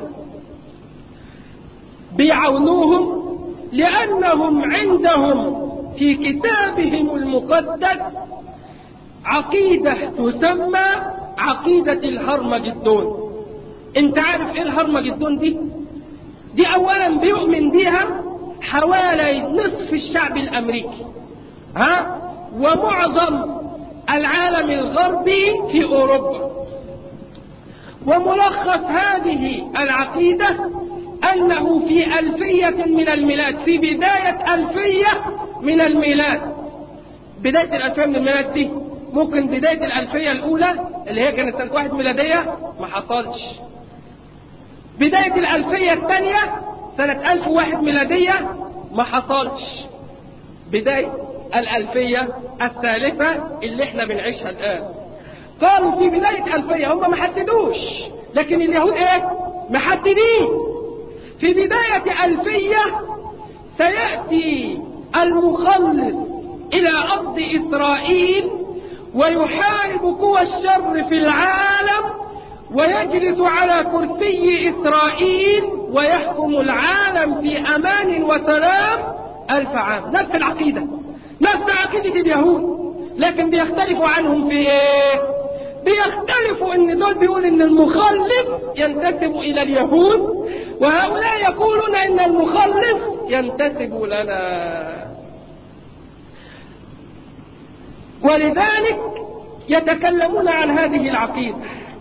بيعاونوهم لأنهم عندهم في كتابهم المقدس عقيدة تسمى عقيدة الهرمجدون. انت عارف ايه الهرمجدون دي؟ دي اولا بيؤمن بيها حوالي نصف الشعب الامريكي، ها، ومعظم العالم الغربي في اوروبا. وملخص هذه العقيدة انه في الفية من الميلاد، في بداية الفية من الميلاد، بداية الالفية من الميلاد دي ممكن بداية الالفية الاولى اللي هي كانت سنة واحد ميلادية ما حصلش. بداية الألفية الثانية سنة ألف وواحد ميلادية ما حصلش. بداية الألفية الثالثة اللي احنا بنعيشها الآن قالوا في بداية ألفية، هم ما حددوش، لكن اليهود ايه؟ محددين. في بداية ألفية سيأتي المخلص إلى أرض إسرائيل ويحارب قوى الشر في العالم ويجلس على كرسي إسرائيل ويحكم العالم في أمان وسلام ألف عام. نفس العقيدة، نفس عقيدة اليهود، لكن بيختلفوا عنهم في ايه؟ بيختلفوا ان دول بيقول ان المخلص ينتسب الى اليهود، وهؤلاء يقولون ان المخلص ينتسب لنا. ولذلك يتكلمون عن هذه العقيدة.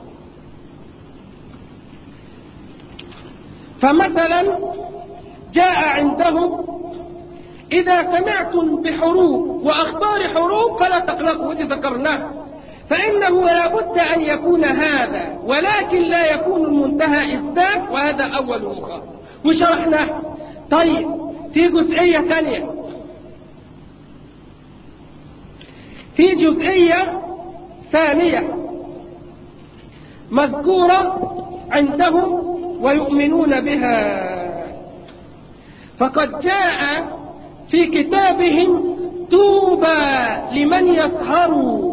فمثلا جاء عندهم إذا سمعتم بحروب وأخبار حروب فلا تقلقوا، إذ ذكرناه، فإنه لا بد أن يكون هذا، ولكن لا يكون المنتهى إثبات، وهذا أول مخاطر وشرحناه. طيب في جزئية ثانية، في جزئية ثانية مذكورة عندهم ويؤمنون بها. فقد جاء في كتابهم طوبى لمن يسهر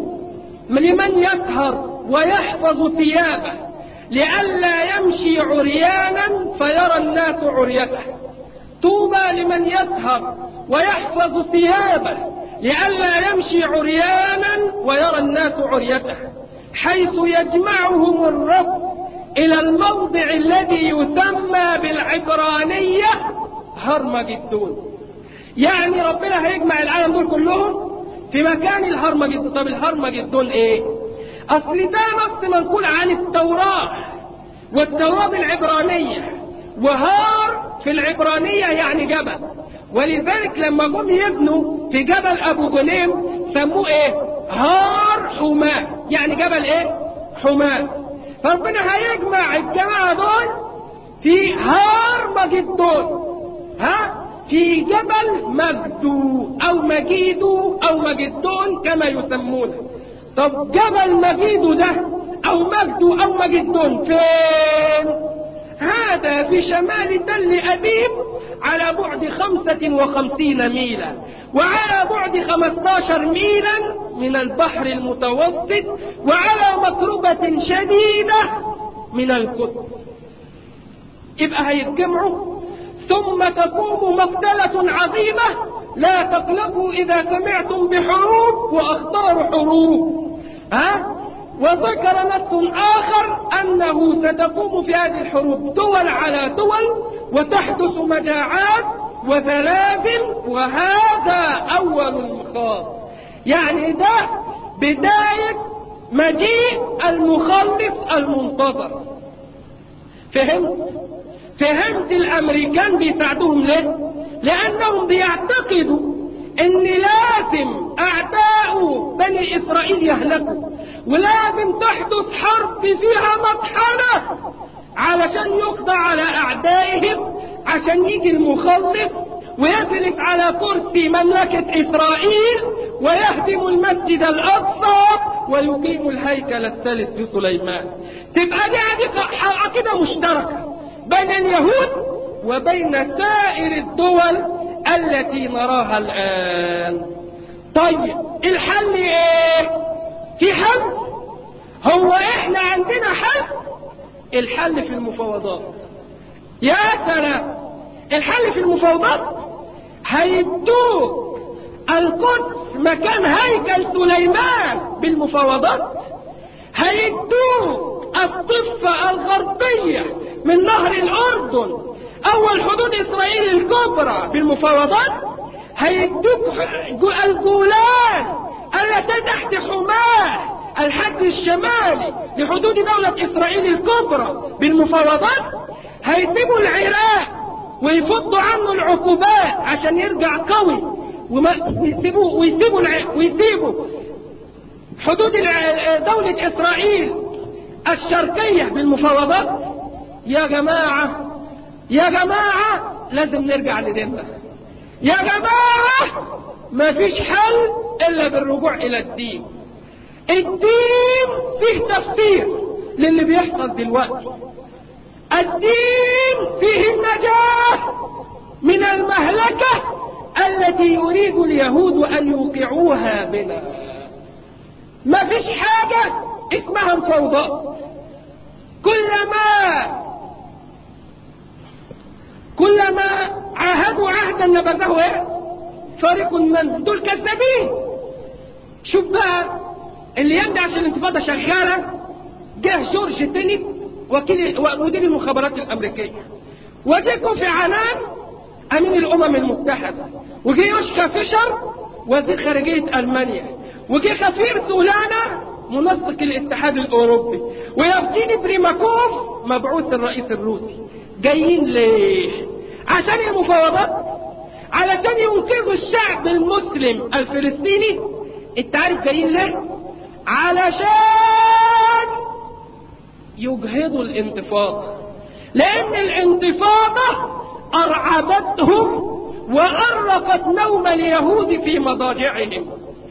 لمن يسهر ويحفظ ثيابه لئلا يمشي عريانا فيرى الناس عريته. طوبى لمن يسهر ويحفظ ثيابه لئلا يمشي عريانا ويرى الناس عريته، حيث يجمعهم الرب إلى الموضع الذي يسمى بالعبرانية هرمجدون. يعني ربنا هيجمع العالم دول كلهم في مكان الهرمجدون. طب الهرمجدون ايه؟ اصل ده نص منقول عن التوراة، والتوراة بالعبرانية، وهار في العبرانية يعني جبل، ولذلك لما جم يبنوا في جبل ابو غنيم سموه ايه؟ هار حماه، يعني جبل ايه؟ حماه. فربنا هيجمع الجماعة دول في هار مجدون، ها؟ في جبل مجدو أو مجيدو أو مجدون كما يسمونه. طب جبل مجيدو ده أو مجدو أو مجدون فين؟ هذا في شمال تل أبيب على بعد خمسة وخمسين ميلا، وعلى بعد خمسة عشر ميلا من البحر المتوسط، وعلى مقربة شديدة من القطب. يبقى هيتجمعوا ثم تقوم مقتلة عظيمة. لا تقلقوا إذا سمعتم بحروب وأخبار حروب، ها؟ وذكر نص آخر أنه ستقوم في هذه الحروب دول على دول، وتحدث مجاعات وزلازل، وهذا أول المخاض. يعني ده بداية مجيء المخلص المنتظر. فهمت؟ فهمت الامريكان بيساعدوهم ليه؟ لانهم بيعتقدوا ان لازم اعداء بني اسرائيل يهلكوا، ولازم تحدث حرب فيها مطحنة علشان يقضى على اعدائهم، عشان يجي المخلص ويجلس على كرسي مملكة اسرائيل ويهدم المسجد الاقصى ويقيم الهيكل الثالث لسليمان. تبقى دي عقيدة مشتركة بين اليهود وبين سائر الدول التي نراها الآن. طيب الحل ايه؟ في حل؟ هو احنا عندنا حل؟ الحل في المفاوضات. يا سلام، الحل في المفاوضات. هيدوك القدس مكان هيكل سليمان بالمفاوضات، هيدوك الضفة الغربية من نهر الأردن أول حدود إسرائيل الكبرى بالمفاوضات، هيدوك الجولان التي تحت حماه الحد الشمالي لحدود دولة إسرائيل الكبرى بالمفاوضات، هيسيبوا العراق ويفضوا عنه العقوبات عشان يرجع قوي، ويسيبوا ويسيبوا ويسيبوا حدود دولة إسرائيل الشرقية بالمفاوضات. يا جماعة يا جماعة لازم نرجع لديننا. يا جماعة ما فيش حل إلا بالرجوع إلى الدين. الدين فيه تفسير للي بيحصل دلوقتي. الدين فيه النجاة من المهلكة التي يريد اليهود أن يوقعوها بنا. ما فيش حاجة اسمها مفاوضات. كلما كلما عاهدوا عهدا نبذه ايه؟ فريق من دول كذابين. شوف بقى اللي يمنع عشان الانتفاضه شغاله، جه جورج تينيت وكيل مدير المخابرات الامريكيه، وجه كوفي عنان امين الامم المتحده، وجه يوشكا فيشر وزير خارجيه المانيا، وجه خفير سولانا منسق الاتحاد الاوروبي، ويفجيني بريماكوف مبعوث الرئيس الروسي. جايين ليه؟ عشان المفاوضات، علشان ينقذوا الشعب المسلم الفلسطيني. انت عارف جايين ليه؟ علشان يجهضوا الانتفاضة، لان الانتفاضة ارعبتهم وارقت نوم اليهود في مضاجعهم.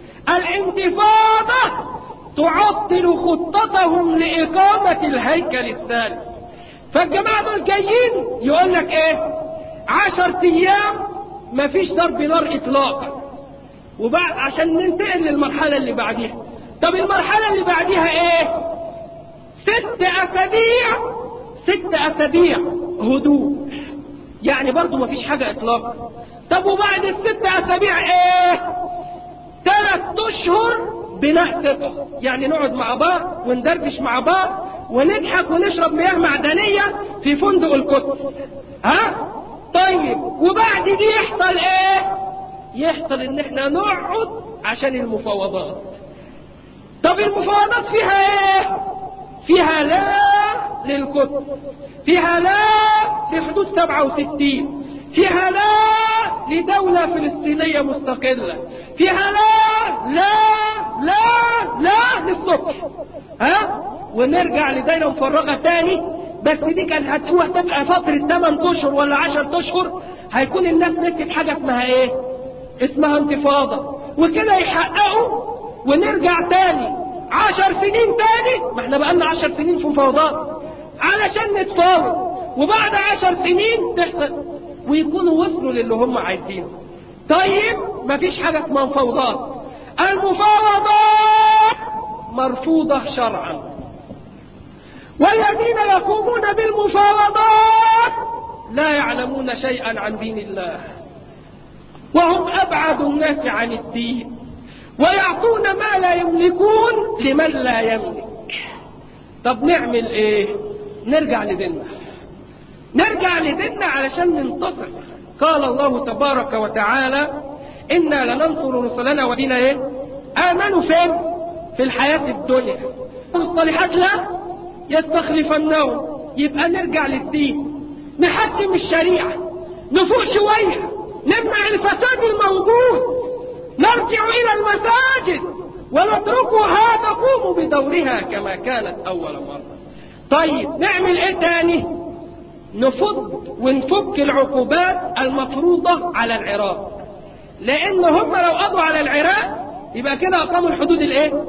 الانتفاضة تعطل خطتهم لإقامة الهيكل الثالث. فالجماعة دول جايين يقول لك ايه؟ عشر ايام مفيش ضرب نار اطلاقا، وبعد عشان ننتقل للمرحلة اللي بعديها. طب المرحلة اللي بعديها ايه؟ ست اسابيع ست اسابيع هدوء، يعني برضو مفيش حاجة اطلاقا. طب وبعد الست اسابيع ايه؟ ثلاث اشهر بناء ثقة، يعني نقعد مع بعض وندردش مع بعض ونضحك ونشرب مياه معدنية في فندق القدس. ها؟ طيب وبعد دي يحصل ايه؟ يحصل ان احنا نقعد عشان المفاوضات. طب المفاوضات فيها ايه؟ فيها لا للقدس، فيها لا لحدود سبعة وستين، فيها لا لدولة فلسطينية مستقلة، فيها لا لا لا لا للصبح. ها؟ ونرجع لدايرة مفرغة تاني، بس دي كانت هتبقى فترة ثمانية اشهر ولا عشرة اشهر. هيكون الناس نسيت حاجة اسمها ايه؟ اسمها انتفاضة، وكده يحققوا ونرجع تاني عشر سنين تاني. ما احنا بقالنا عشر سنين في مفاوضات علشان نتفاوض، وبعد عشر سنين تحصل ويكونوا وصلوا للي هم عايزينه. طيب مفيش حاجة اسمها مفاوضات. المفاوضات مرفوضة شرعا، والذين يقومون بالمفاوضات لا يعلمون شيئا عن دين الله، وهم أبعد الناس عن الدين، ويعطون ما لا يملكون لمن لا يملك. طب نعمل ايه؟ نرجع لديننا، نرجع لديننا علشان ننتصر. قال الله تبارك وتعالى: إنا لننصر رسلنا ودينا ايه؟ آمنوا فين؟ في الحياة الدنيا الصالحات لا يستخلفنهم. يبقى نرجع للدين، نحكم الشريعة، نفوق شوية، نمنع الفساد الموجود، نرجع إلى المساجد ونتركها تقوم بدورها كما كانت أول مرة. طيب نعمل إيه تاني؟ نفض ونفك العقوبات المفروضة على العراق، لأن هم لو قضوا على العراق يبقى كده أقاموا الحدود الإيه؟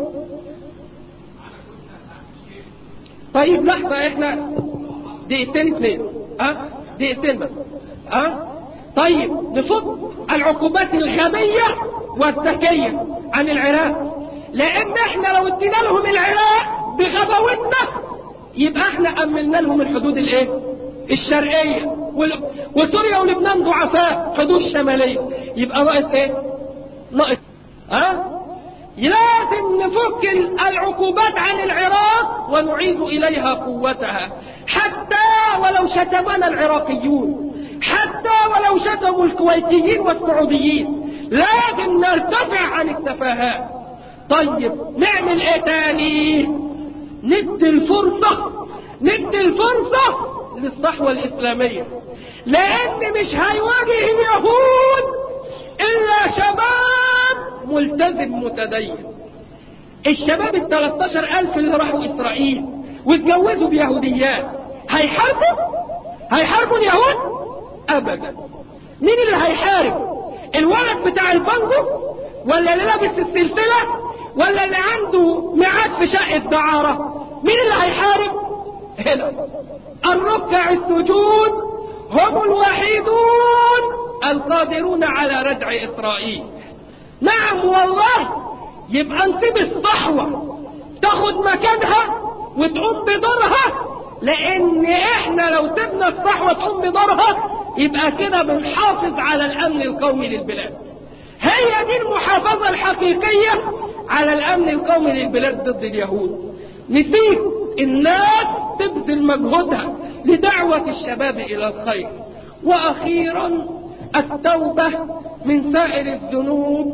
طيب لحظة، إحنا دقيقتين اثنين أه؟ دقيقتين بس أه؟ طيب نفض العقوبات الغبية والذكية عن العراق، لأن إحنا لو ادينا لهم العراق بغباوتنا يبقى إحنا أملنا لهم الحدود الإيه؟ الشرقية، وسوريا ولبنان ضعفاء حدود شمالية، يبقى ناقص إيه؟ ناقص ها؟ لازم نفك العقوبات عن العراق ونعيد إليها قوتها، حتى ولو شتمنا العراقيون، حتى ولو شتموا الكويتيين والسعوديين، لازم نرتفع عن التفاهات. طيب نعمل ايه تاني؟ ندي الفرصة ندي الفرصة للصحوة الإسلامية، لأن مش هيواجه اليهود إلا شباب ملتزم متدين. الشباب الثلاثتاشر ألف اللي راحوا إسرائيل واتجوزوا بيهوديات هيحاربوا؟ هيحاربوا اليهود؟ أبدا. مين اللي هيحارب؟ الولد بتاع البنجو، ولا اللي لابس السلسلة، ولا اللي عنده ميعاد في شقة دعارة؟ مين اللي هيحارب؟ هنا الركع السجود هم الوحيدون القادرون على ردع إسرائيل. نعم والله. يبقى نسيب الصحوة تاخد مكانها وتقوم بدورها، لأن إحنا لو سيبنا الصحوة تقوم بدورها يبقى كده بنحافظ على الأمن القومي للبلاد. هي دي المحافظة الحقيقية على الأمن القومي للبلاد ضد اليهود. نسيب الناس تبذل مجهودها لدعوة الشباب إلى الخير. وأخيرا التوبة من سائر الذنوب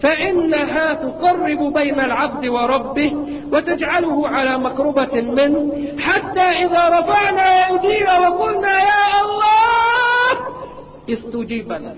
فإنها تقرب بين العبد وربه وتجعله على مقربة منه، حتى إذا رفعنا أيدينا وقلنا يا الله استجيب لنا.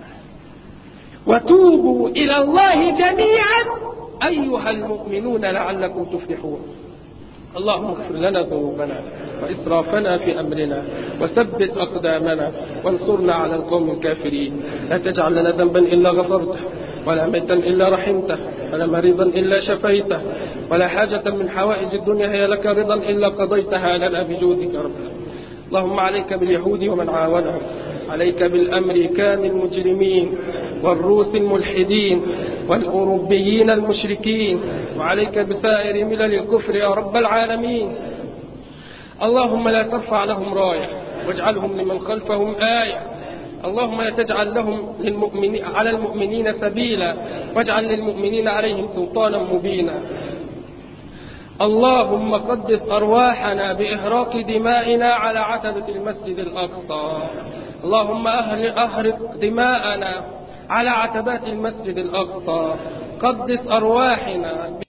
وتوبوا إلى الله جميعا أيها المؤمنون لعلكم تفلحون. اللهم اغفر لنا ذنوبنا وإسرافنا في أمرنا وثبت أقدامنا وانصرنا على القوم الكافرين. لا تجعل لنا ذنبا إلا غفرته، ولا ميتا إلا رحمته، ولا مريضا إلا شفيته، ولا حاجة من حوائج الدنيا هي لك رضا إلا قضيتها لنا بجودك رب. اللهم عليك باليهود ومن عاونهم، عليك بالأمريكان المجرمين والروس الملحدين والأوروبيين المشركين، وعليك بسائر ملل الكفر يا رب العالمين. اللهم لا ترفع لهم راية واجعلهم لمن خلفهم آية. اللهم لا تجعل لهم للمؤمنين على المؤمنين سبيلا واجعل للمؤمنين عليهم سلطانا مبينا. اللهم قدس أرواحنا بإهراق دمائنا على عتبة المسجد الأقصى. اللهم أهل أهرق دماءنا على عتبات المسجد الأقصى. قدس أرواحنا